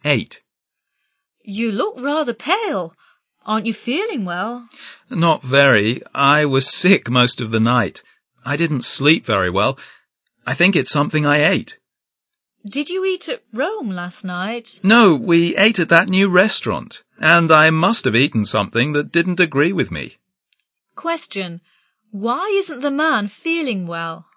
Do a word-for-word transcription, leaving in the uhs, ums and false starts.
Eight. You look rather pale. Aren't you feeling well? Not very. I was sick most of the night. I didn't sleep very well. I think it's something I ate. Did you eat at Rome last night? No, we ate at that new restaurant, and I must have eaten something that didn't agree with me. Question. Why isn't the man feeling well?